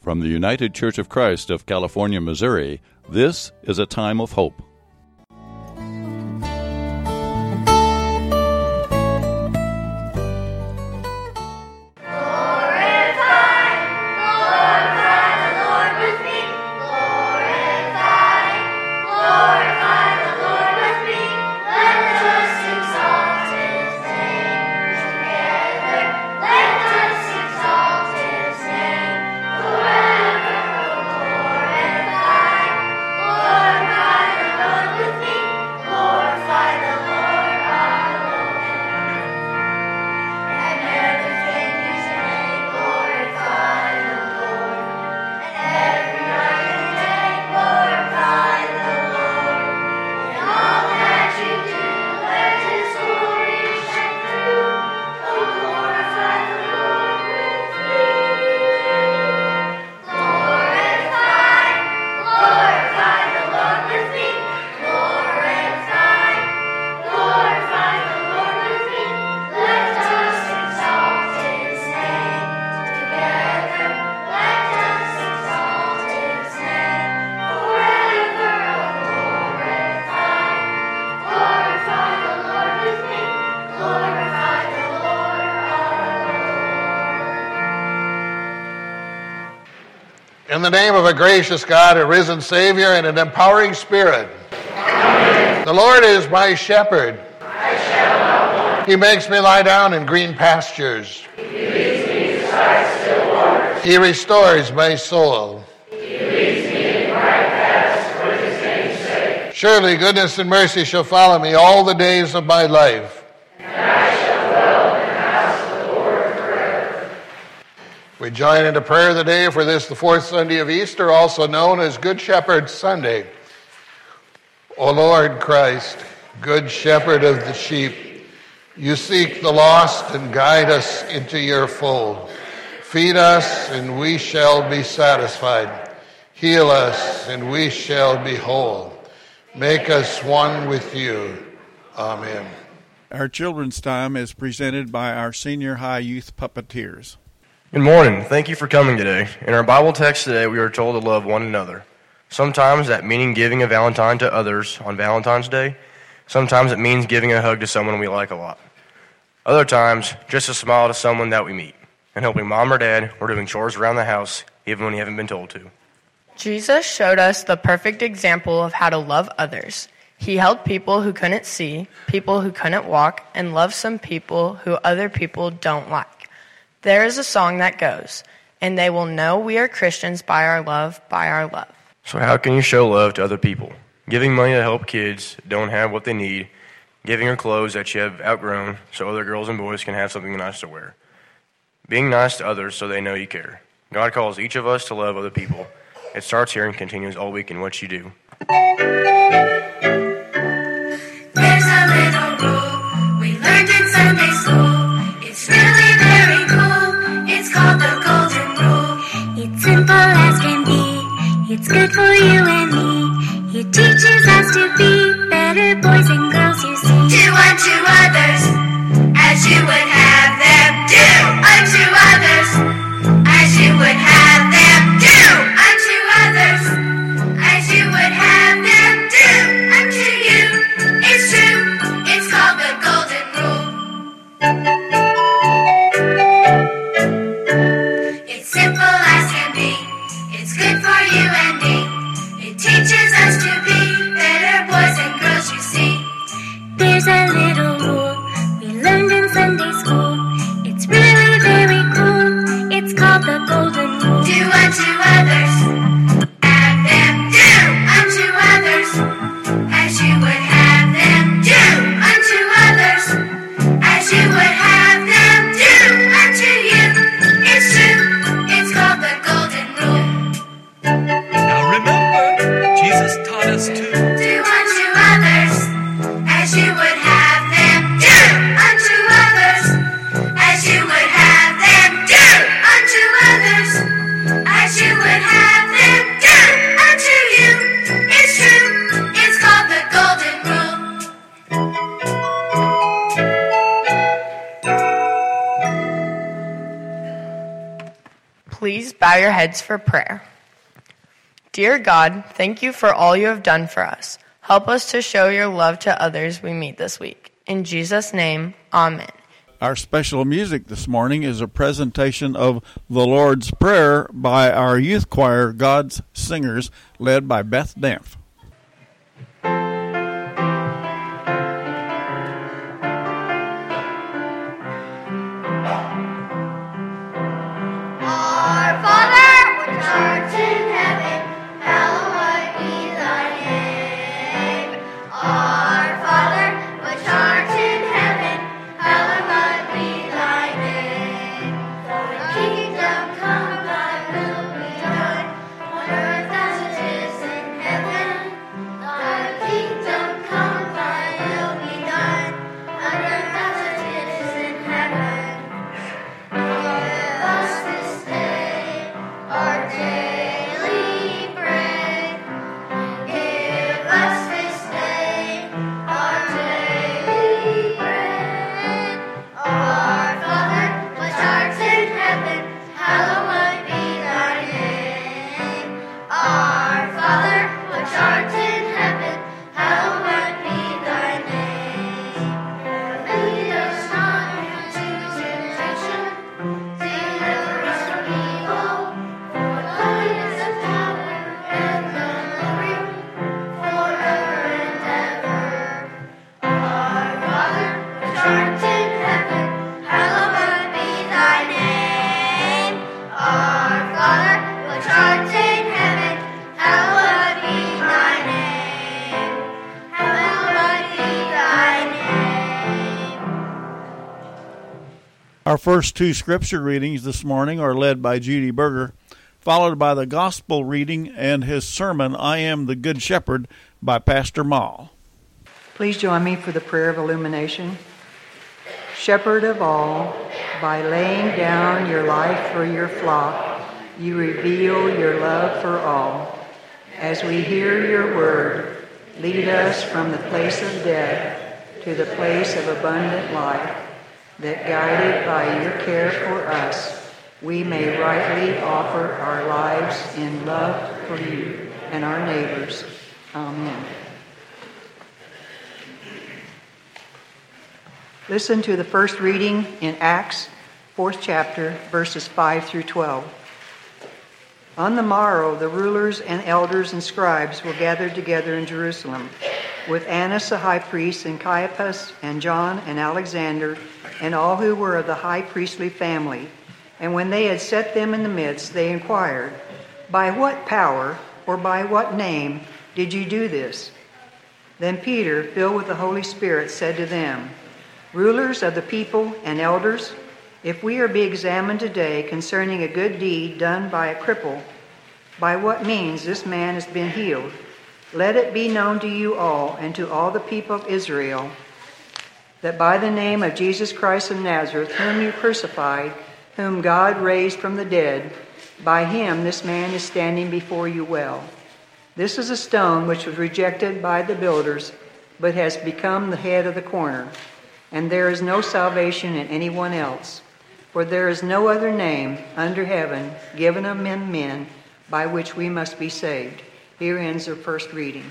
From the United Church of Christ of California, Missouri, this is A Time of Hope. In the name of a gracious God, a risen Savior, and an empowering Spirit. Amen. The Lord is my shepherd. I shall not want. He makes me lie down in green pastures. He leads me beside still waters. He restores my soul. He leads me in right paths for his name's sake. Surely goodness and mercy shall follow me all the days of my life. We join into prayer today for this, the fourth Sunday of Easter, also known as Good Shepherd Sunday. O Lord Christ, Good Shepherd of the sheep, you seek the lost and guide us into your fold. Feed us and we shall be satisfied. Heal us and we shall be whole. Make us one with you. Amen. Our children's time is presented by our senior high youth puppeteers. Good morning. Thank you for coming today. In our Bible text today, we are told to love one another. Sometimes that meaning giving a Valentine to others on Valentine's Day. Sometimes it means giving a hug to someone we like a lot. Other times, just a smile to someone that we meet. And helping mom or dad or doing chores around the house, even when you haven't been told to. Jesus showed us the perfect example of how to love others. He helped people who couldn't see, people who couldn't walk, and loved some people who other people don't like. There is a song that goes, and they will know we are Christians by our love, by our love. So how can you show love to other people? Giving money to help kids that don't have what they need, giving her clothes that you have outgrown so other girls and boys can have something nice to wear. Being nice to others so they know you care. God calls each of us to love other people. It starts here and continues all week in what you do. There's a little rule we learned in Sunday school. It's really very cool. It's called the Golden Rule. It's simple as can be. It's good for you and me. It teaches us to be better boys and girls, you see. Do unto others as you would have them do. Unto others as you would have them do. Unto others as you would have them do. Please bow your heads for prayer. Dear God, thank you for all you have done for us. Help us to show your love to others we meet this week. In Jesus' name, amen. Our special music this morning is a presentation of the Lord's Prayer by our youth choir, God's Singers, led by Beth Dempf. Our Father, which art in heaven, hallowed be thy name. Our Father, which art in heaven, hallowed be thy name. Thy kingdom come, thy will be done, on earth as it is in heaven. Thy kingdom come, thy will be done, on earth as it is in heaven. Give us this day our daily bread. Give us this day our daily bread. Our Father, which art in heaven, hallowed be thy name. Our Father, which art in heaven, hallowed be thy name. Lead us not into temptation, deliver us from evil. For thine is the power and the glory, forever and ever. Our Father, which art in heaven, hallowed be thy name. Our Father, which art in heaven, hallowed be thy name. Hallowed be thy name. Our first two scripture readings this morning are led by Judy Berger, followed by the gospel reading and his sermon, I Am the Good Shepherd, by Pastor Mall. Please join me for the prayer of illumination. Shepherd of all, by laying down your life for your flock, you reveal your love for all. As we hear your word, lead us from the place of death to the place of abundant life, that guided by your care for us, we may rightly offer our lives in love for you and our neighbors. Amen. Listen to the first reading in Acts, 4th chapter, verses 5 through 12. On the morrow, the rulers and elders and scribes were gathered together in Jerusalem, with Annas the high priest, and Caiaphas, and John, and Alexander, and all who were of the high priestly family. And when they had set them in the midst, they inquired, By what power or by what name did you do this? Then Peter, filled with the Holy Spirit, said to them, Rulers of the people and elders, if we are be examined today concerning a good deed done by a cripple, by what means this man has been healed, let it be known to you all and to all the people of Israel that by the name of Jesus Christ of Nazareth, whom you crucified, whom God raised from the dead, by him this man is standing before you well. This is a stone which was rejected by the builders, but has become the head of the corner. And there is no salvation in anyone else, for there is no other name under heaven given among men by which we must be saved. Here ends our first reading.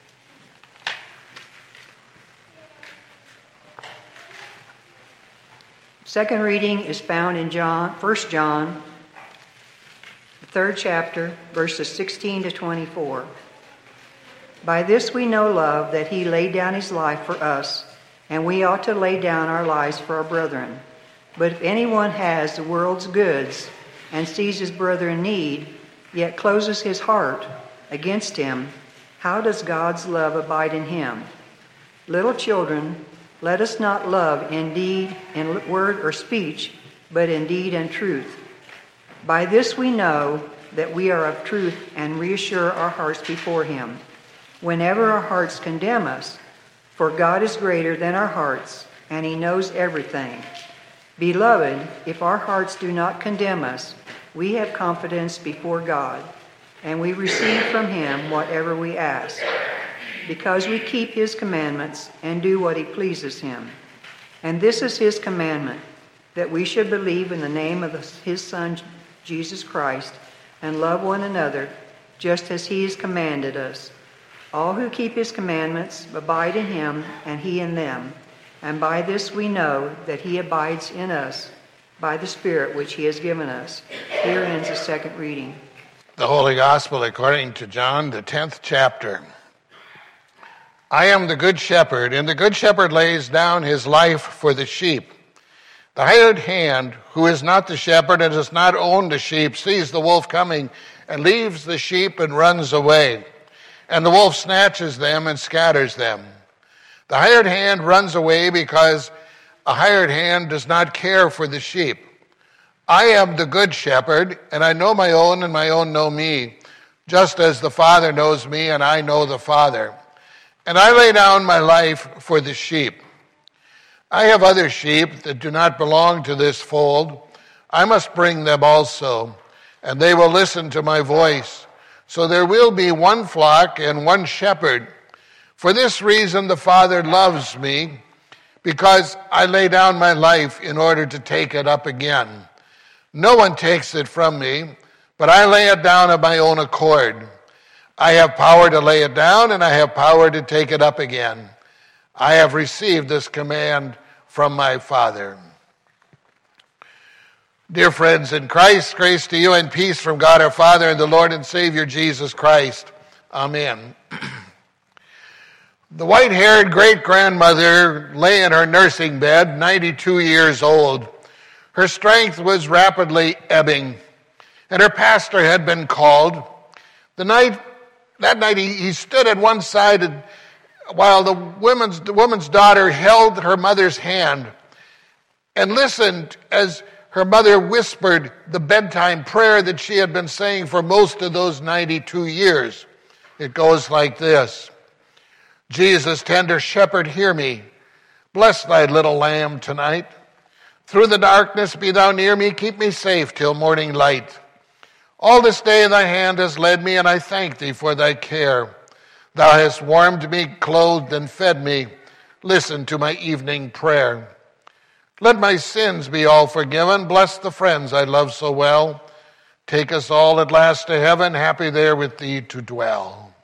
Second reading is found in 1 John, the 3rd chapter, verses 16 to 24. By this we know love, that he laid down his life for us, and we ought to lay down our lives for our brethren. But if anyone has the world's goods and sees his brother in need, yet closes his heart against him, how does God's love abide in him? Little children, let us not love in deed, in word or speech, but in deed and truth. By this we know that we are of truth and reassure our hearts before him. Whenever our hearts condemn us, for God is greater than our hearts, and he knows everything. Beloved, if our hearts do not condemn us, we have confidence before God, and we receive from him whatever we ask, because we keep his commandments and do what he pleases him. And this is his commandment, that we should believe in the name of his Son, Jesus Christ, and love one another, just as he has commanded us. All who keep his commandments abide in him, and he in them. And by this we know that he abides in us, by the Spirit which he has given us. Here ends the second reading. The Holy Gospel according to John, the 10th chapter. I am the good shepherd, and the good shepherd lays down his life for the sheep. The hired hand, who is not the shepherd and does not own the sheep, sees the wolf coming and leaves the sheep and runs away. And the wolf snatches them and scatters them. The hired hand runs away because a hired hand does not care for the sheep. I am the good shepherd, and I know my own, and my own know me, just as the Father knows me, and I know the Father. And I lay down my life for the sheep. I have other sheep that do not belong to this fold. I must bring them also, and they will listen to my voice. So there will be one flock and one shepherd. For this reason the Father loves me, because I lay down my life in order to take it up again. No one takes it from me, but I lay it down of my own accord. I have power to lay it down, and I have power to take it up again. I have received this command from my Father. Dear friends in Christ, grace to you and peace from God our Father and the Lord and Savior Jesus Christ. Amen. The white-haired great-grandmother lay in her nursing bed, 92 years old. Her strength was rapidly ebbing, and her pastor had been called. That night he stood at one side while the woman's daughter held her mother's hand and listened as her mother whispered the bedtime prayer that she had been saying for most of those 92 years. It goes like this. Jesus, tender shepherd, hear me. Bless thy little lamb tonight. Through the darkness be thou near me. Keep me safe till morning light. All this day thy hand has led me, and I thank thee for thy care. Thou hast warmed me, clothed, and fed me. Listen to my evening prayer. Let my sins be all forgiven. Bless the friends I love so well. Take us all at last to heaven, happy there with thee to dwell.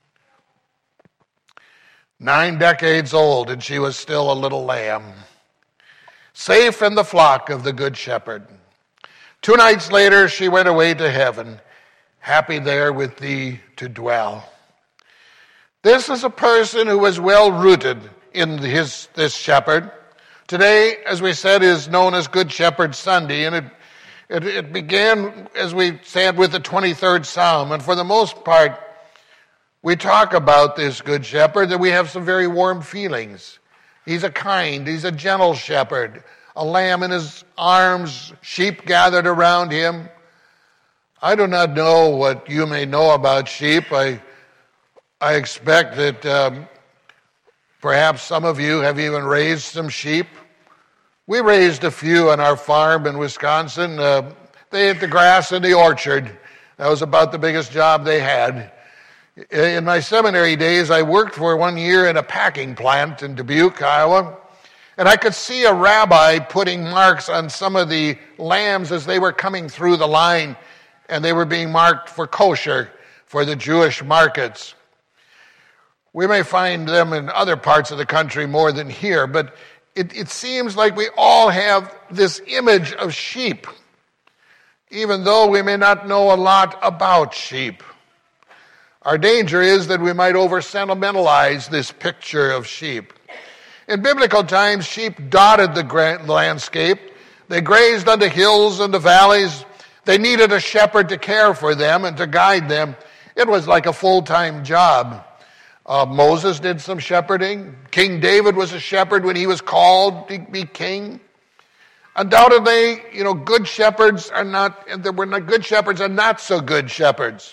9 decades old, and she was still a little lamb, safe in the flock of the Good Shepherd. 2 nights later, she went away to heaven, happy there with thee to dwell. This is a person who was well rooted in this shepherd. Today, as we said, is known as Good Shepherd Sunday, and it began, as we said, with the 23rd Psalm. And for the most part, we talk about this Good Shepherd, that we have some very warm feelings. He's a gentle shepherd, a lamb in his arms, sheep gathered around him. I do not know what you may know about sheep. I expect that perhaps some of you have even raised some sheep. We raised a few on our farm in Wisconsin. They ate the grass in the orchard. That was about the biggest job they had. In my seminary days, I worked for 1 year in a packing plant in Dubuque, Iowa, and I could see a rabbi putting marks on some of the lambs as they were coming through the line, and they were being marked for kosher, for the Jewish markets. We may find them in other parts of the country more than here, but it seems like we all have this image of sheep, even though we may not know a lot about sheep. Our danger is that we might over-sentimentalize this picture of sheep. In biblical times, sheep dotted the landscape. They grazed on the hills and the valleys. They needed a shepherd to care for them and to guide them. It was like a full-time job. Moses did some shepherding. King David was a shepherd when he was called to be king. Undoubtedly, good shepherds are not so good shepherds.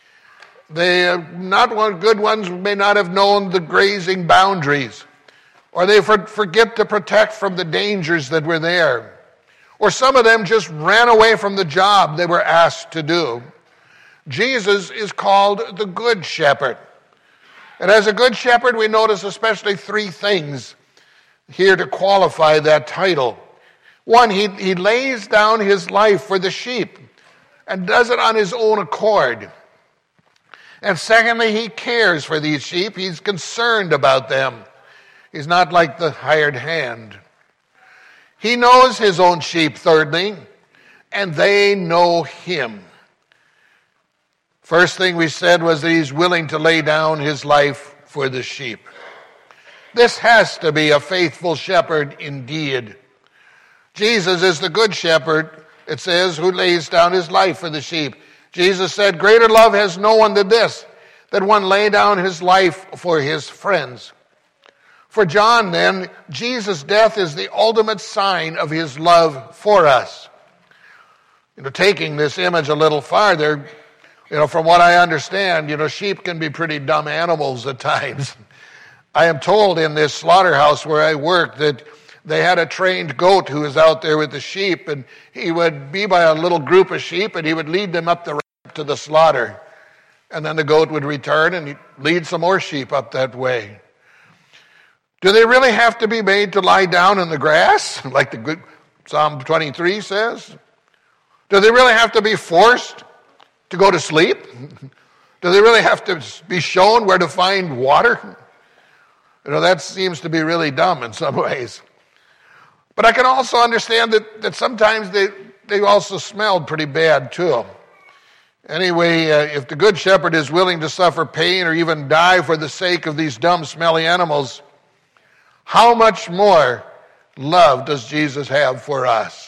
Good ones may not have known the grazing boundaries, or they forget to protect from the dangers that were there. Or some of them just ran away from the job they were asked to do. Jesus is called the Good Shepherd. And as a good shepherd, we notice especially 3 things here to qualify that title. 1, he lays down his life for the sheep. and does it on his own accord. And secondly, he cares for these sheep. He's concerned about them. He's not like the hired hand. He knows his own sheep, thirdly, and they know him. First thing we said was that he's willing to lay down his life for the sheep. This has to be a faithful shepherd indeed. Jesus is the good shepherd, it says, who lays down his life for the sheep. Jesus said, greater love has no one than this, that one lay down his life for his friends. For John, then, Jesus' death is the ultimate sign of his love for us. Taking this image a little farther, from what I understand, sheep can be pretty dumb animals at times. I am told in this slaughterhouse where I work that they had a trained goat who was out there with the sheep, and he would be by a little group of sheep, and he would lead them up the ramp to the slaughter. And then the goat would return and he'd lead some more sheep up that way. Do they really have to be made to lie down in the grass, like the good Psalm 23 says? Do they really have to be forced to go to sleep? Do they really have to be shown where to find water? That seems to be really dumb in some ways. But I can also understand that sometimes they also smelled pretty bad too. Anyway, if the good shepherd is willing to suffer pain or even die for the sake of these dumb, smelly animals, how much more love does Jesus have for us?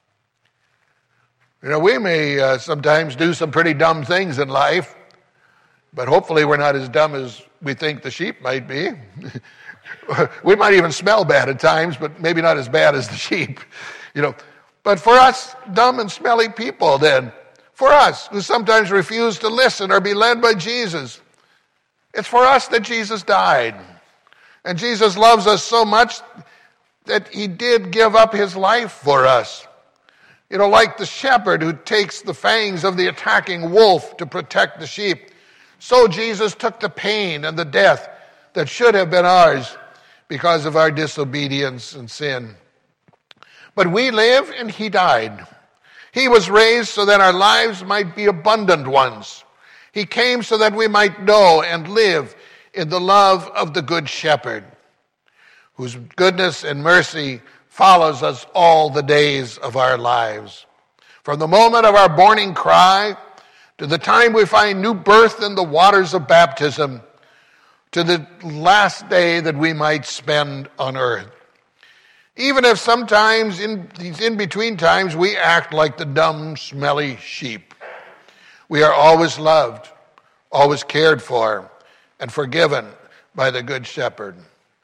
We may sometimes do some pretty dumb things in life, but hopefully we're not as dumb as we think the sheep might be. We might even smell bad at times, but maybe not as bad as the sheep. But for us, dumb and smelly people then, for us who sometimes refuse to listen or be led by Jesus, it's for us that Jesus died. And Jesus loves us so much that he did give up his life for us. Like the shepherd who takes the fangs of the attacking wolf to protect the sheep, so Jesus took the pain and the death that should have been ours because of our disobedience and sin. But we live and he died. He was raised so that our lives might be abundant ones. He came so that we might know and live in the love of the Good Shepherd, whose goodness and mercy follows us all the days of our lives. From the moment of our morning cry to the time we find new birth in the waters of baptism, to the last day that we might spend on earth. Even if sometimes in these in-between times we act like the dumb, smelly sheep, we are always loved, always cared for, and forgiven by the Good Shepherd.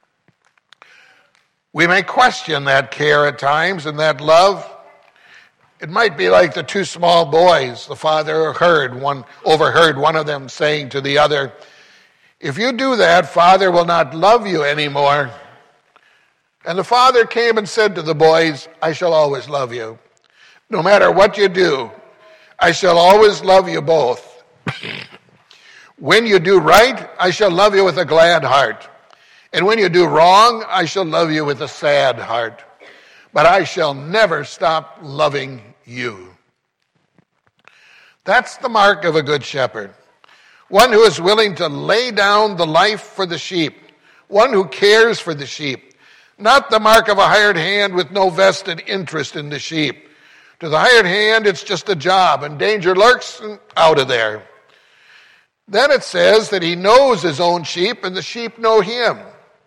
We may question that care at times and that love. It might be like the two small boys. The father overheard one of them saying to the other, "If you do that, Father will not love you anymore." And the father came and said to the boys, "I shall always love you. No matter what you do, I shall always love you both. When you do right, I shall love you with a glad heart. And when you do wrong, I shall love you with a sad heart. But I shall never stop loving you." That's the mark of a good shepherd. One who is willing to lay down the life for the sheep. One who cares for the sheep. Not the mark of a hired hand with no vested interest in the sheep. To the hired hand, it's just a job, and danger lurks, and out of there. Then it says that he knows his own sheep, and the sheep know him.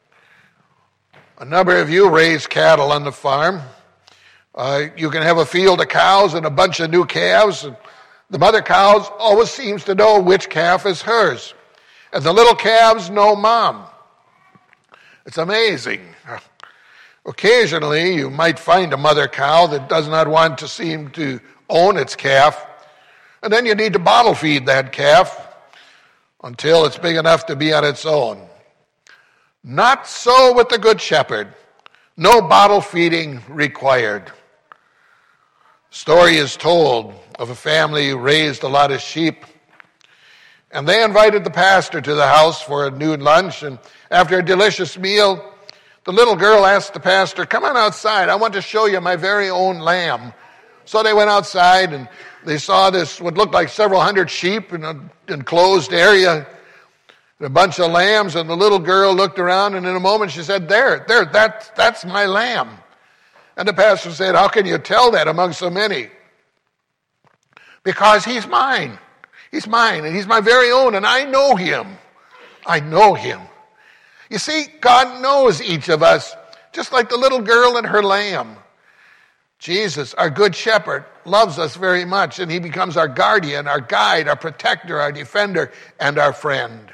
A number of you raise cattle on the farm. You can have a field of cows and a bunch of new calves. And the mother cow always seems to know which calf is hers. And the little calves know mom. It's amazing. Occasionally, you might find a mother cow that does not want to seem to own its calf. And then you need to bottle feed that calf until it's big enough to be on its own. Not so with the Good Shepherd. No bottle feeding required. Story is told of a family who raised a lot of sheep. And they invited the pastor to the house for a noon lunch. And after a delicious meal, the little girl asked the pastor, "Come on outside. I want to show you my very own lamb." So they went outside, and They saw this, what looked like several hundred sheep in an enclosed area, and a bunch of lambs, and the little girl looked around, and in a moment she said, that's my lamb. And the pastor said, how can you tell that among so many? Because he's mine. He's mine, and he's my very own, and I know him. I know him. You see, God knows each of us, just like the little girl and her lamb. Jesus, our good shepherd, loves us very much, and he becomes our guardian, our guide, our protector, our defender, and our friend.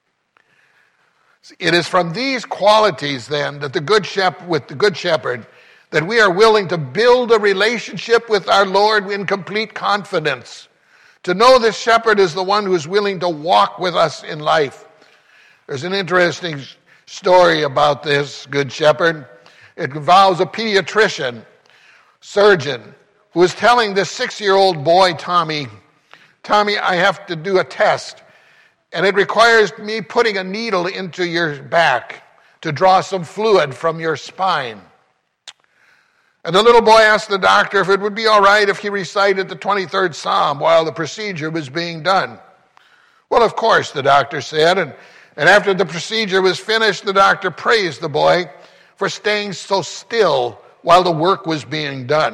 It is from these qualities, then, that with the good shepherd, that we are willing to build a relationship with our Lord in complete confidence. To know this shepherd is the one who is willing to walk with us in life. There's an interesting story about this good shepherd. It involves a pediatrician, surgeon, who was telling this 6-year-old boy, Tommy, I have to do a test, and it requires me putting a needle into your back to draw some fluid from your spine. And the little boy asked the doctor if it would be all right if he recited the 23rd Psalm while the procedure was being done. Well, of course, the doctor said, and after the procedure was finished, the doctor praised the boy for staying so still while the work was being done.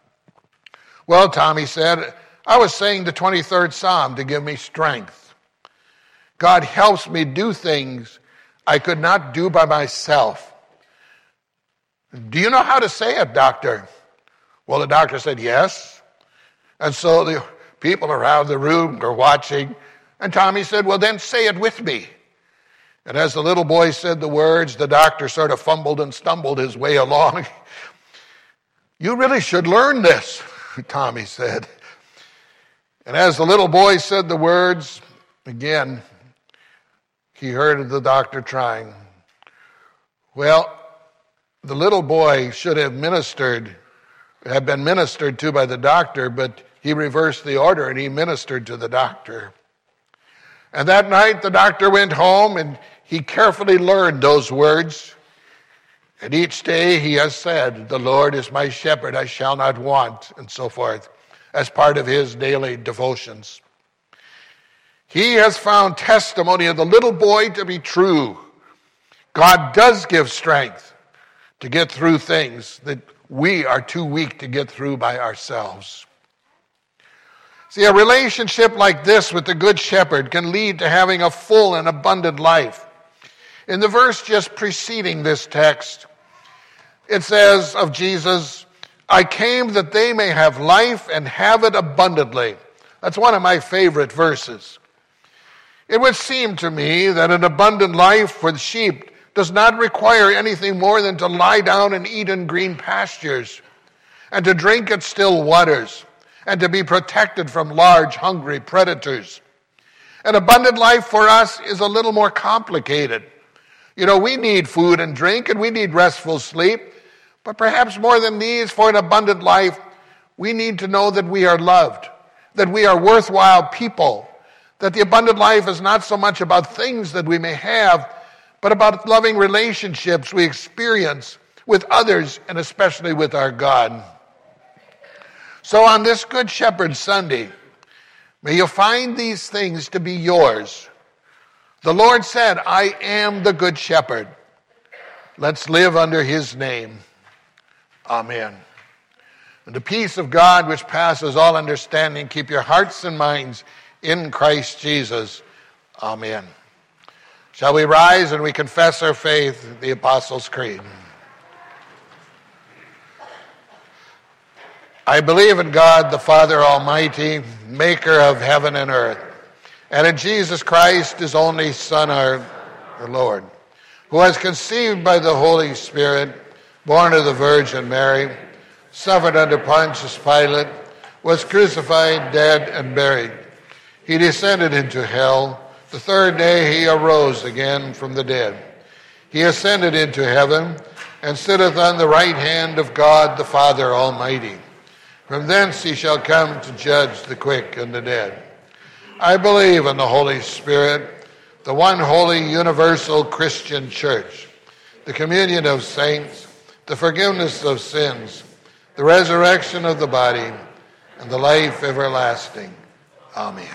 Well, Tommy said, I was saying the 23rd Psalm to give me strength. God helps me do things I could not do by myself. Do you know how to say it, doctor? Well, the doctor said, yes. And so the people around the room were watching, and Tommy said, well, then say it with me. And as the little boy said the words, the doctor sort of fumbled and stumbled his way along. You really should learn this, Tommy said. And as the little boy said the words, again, he heard the doctor trying. Well, the little boy should have been ministered to by the doctor, but he reversed the order and he ministered to the doctor. And that night the doctor went home and he carefully learned those words. And each day he has said, the Lord is my shepherd, I shall not want, and so forth, as part of his daily devotions. He has found testimony of the little boy to be true. God does give strength to get through things that we are too weak to get through by ourselves. See, a relationship like this with the Good Shepherd can lead to having a full and abundant life. In the verse just preceding this text, it says of Jesus, I came that they may have life and have it abundantly. That's one of my favorite verses. It would seem to me that an abundant life for the sheep does not require anything more than to lie down and eat in green pastures, and to drink at still waters, and to be protected from large, hungry predators. An abundant life for us is a little more complicated. You know, we need food and drink, and we need restful sleep, but perhaps more than these, for an abundant life, we need to know that we are loved, that we are worthwhile people, that the abundant life is not so much about things that we may have, but about loving relationships we experience with others and especially with our God. So on this Good Shepherd Sunday, may you find these things to be yours. The Lord said, I am the Good Shepherd. Let's live under his name. Amen. And the peace of God, which passes all understanding, keep your hearts and minds in Christ Jesus. Amen. Shall we rise and we confess our faith, the Apostles' Creed? I believe in God, the Father Almighty, maker of heaven and earth, and in Jesus Christ, his only Son, our Lord, who was conceived by the Holy Spirit, born of the Virgin Mary, suffered under Pontius Pilate, was crucified, dead, and buried. He descended into hell. The third day he arose again from the dead. He ascended into heaven and sitteth on the right hand of God the Father Almighty. From thence he shall come to judge the quick and the dead. I believe in the Holy Spirit, the one holy universal Christian church, the communion of saints, the forgiveness of sins, the resurrection of the body, and the life everlasting. Amen.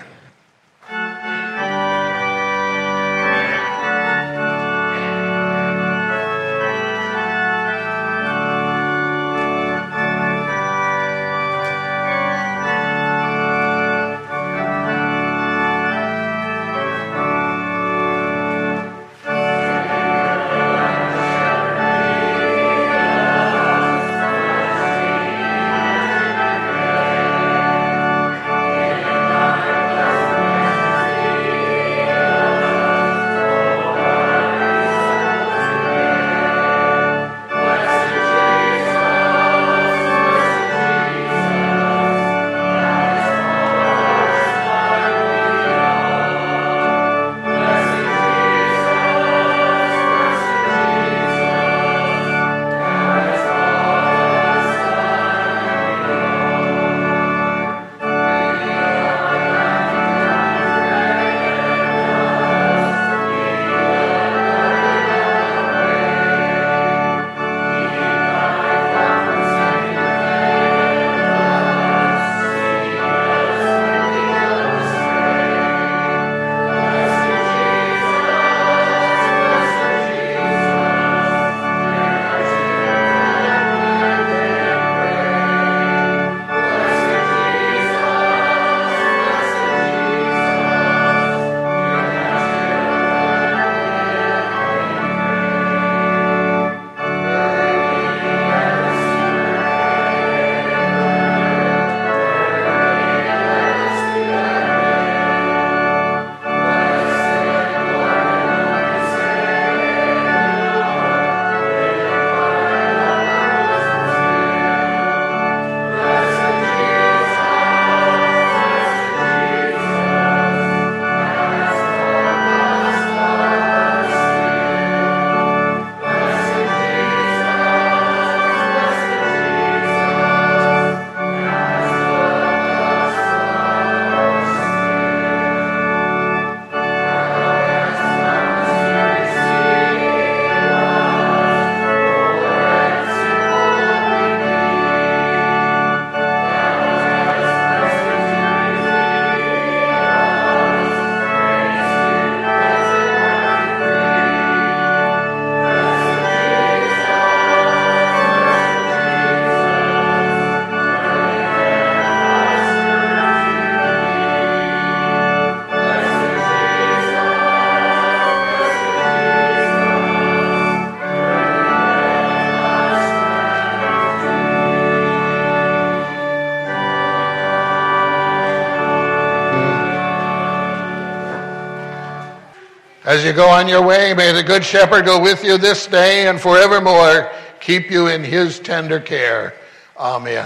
As you go on your way, may the Good Shepherd go with you this day and forevermore, keep you in his tender care. Amen.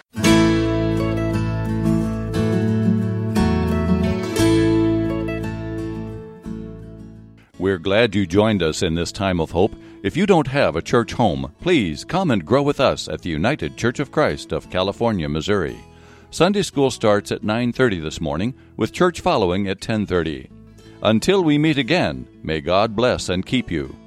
We're glad you joined us in this time of hope. If you don't have a church home, please come and grow with us at the United Church of Christ of California, Missouri. Sunday school starts at 9:30 this morning, with church following at 10:30. Until we meet again, may God bless and keep you.